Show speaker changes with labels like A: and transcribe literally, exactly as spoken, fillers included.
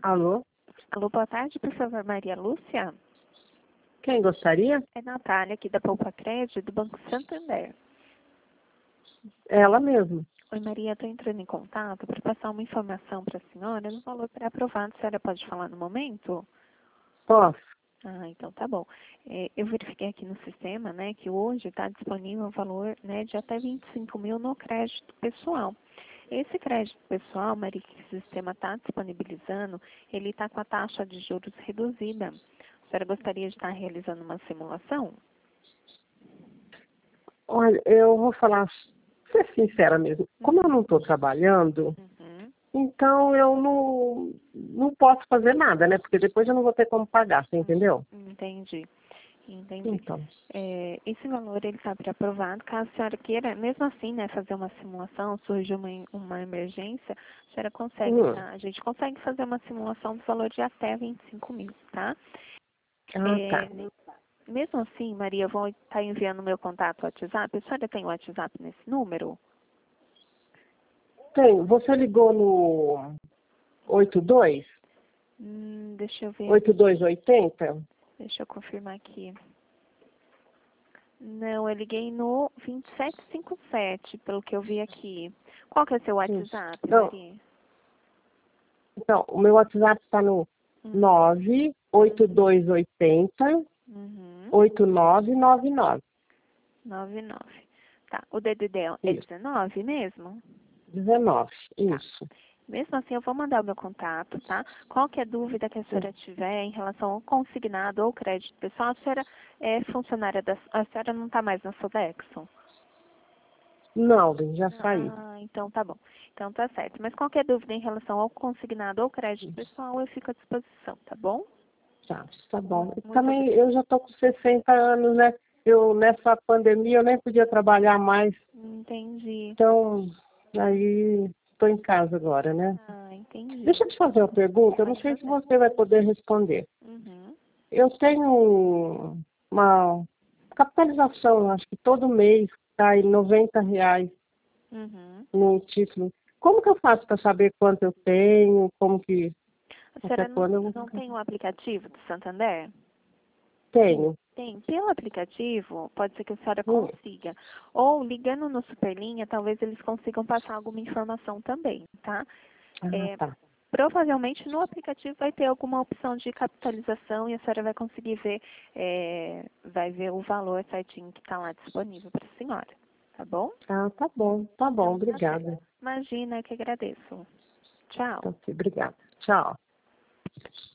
A: Alô?
B: Alô, boa tarde, por favor, Maria Lúcia.
A: Quem gostaria?
B: É Natália, aqui da Poupa Crédito, do Banco Santander.
A: Ela mesma.
B: Oi, Maria, estou entrando em contato para passar uma informação para a senhora no valor pré-aprovado. A senhora pode falar no momento?
A: Posso?
B: Ah, então tá bom. É, eu verifiquei aqui no sistema, né, que hoje está disponível um valor, né, de até vinte e cinco mil no crédito pessoal. Esse crédito pessoal, Maria, que o sistema está disponibilizando, ele está com a taxa de juros reduzida. A senhora gostaria de estar realizando uma simulação?
A: Olha, eu vou falar, ser sincera mesmo. Como eu não estou trabalhando,
B: Uhum.
A: então eu não, não posso fazer nada, né? Porque depois eu não vou ter como pagar, você entendeu?
B: Entendi. Entendi.
A: Então.
B: É, esse valor ele está aprovado. Caso a senhora queira, mesmo assim, né, fazer uma simulação, surge uma, uma emergência, a senhora consegue,
A: Hum.
B: tá? A gente consegue fazer uma simulação do valor de até vinte e cinco mil, tá?
A: Ah,
B: É,
A: tá.
B: mesmo assim, Maria, eu vou estar enviando o meu contato WhatsApp. A senhora tem o WhatsApp nesse número?
A: Tem. Você ligou no oito dois?
B: Hum, deixa eu ver
A: oito dois
B: aqui.
A: oitenta?
B: Deixa eu confirmar aqui. Não, eu liguei no vinte e sete cinquenta e sete, pelo que eu vi aqui. Qual que é o seu
A: Isso.
B: WhatsApp,
A: Não,
B: Maria?
A: então, o meu WhatsApp está no
B: Hum.
A: nove oito dois oitenta
B: Uhum.
A: oito nove nove nove.
B: nove nove. Tá. O D D D é
A: Isso.
B: dezenove mesmo?
A: dezenove.
B: Tá.
A: Isso.
B: Mesmo assim, eu vou mandar o meu contato, tá? Qualquer dúvida que a
A: Sim.
B: senhora tiver em relação ao consignado ou crédito pessoal, a senhora é funcionária da... A senhora não está mais na Sodexo?
A: Não, Bem, já saí.
B: Ah, então tá bom. Então tá certo. Mas qualquer dúvida em relação ao consignado ou crédito pessoal, eu fico à disposição, tá bom?
A: Tá, tá
B: Mu-
A: bom. E
B: Muito
A: também
B: obrigada.
A: eu já estou com sessenta anos, né? Eu, nessa pandemia, eu nem podia trabalhar mais.
B: Entendi.
A: Então, aí estou em casa agora, né?
B: Ah, entendi.
A: Deixa eu te fazer uma pergunta. Eu não
B: Pode
A: sei se
B: fazer.
A: você vai poder responder.
B: Uhum.
A: Eu tenho uma capitalização, acho que todo mês cai noventa reais
B: Uhum.
A: no título. Como que eu faço para saber quanto eu tenho? Como que,
B: A
A: até
B: senhora não,
A: quando eu
B: não tem o aplicativo do Santander?
A: tenho?
B: Tem. Pelo aplicativo, pode ser que a senhora
A: Hum.
B: consiga. Ou ligando no Superlinha, talvez eles consigam passar alguma informação também, tá?
A: Ah,
B: É,
A: tá.
B: provavelmente no aplicativo vai ter alguma opção de capitalização e a senhora vai conseguir ver, é, vai ver o valor certinho que está lá disponível para a senhora. Tá bom?
A: Ah, tá bom, tá bom,
B: Então tá certo.
A: obrigada.
B: Imagina, eu que agradeço. Tchau.
A: Então, obrigada. Tchau.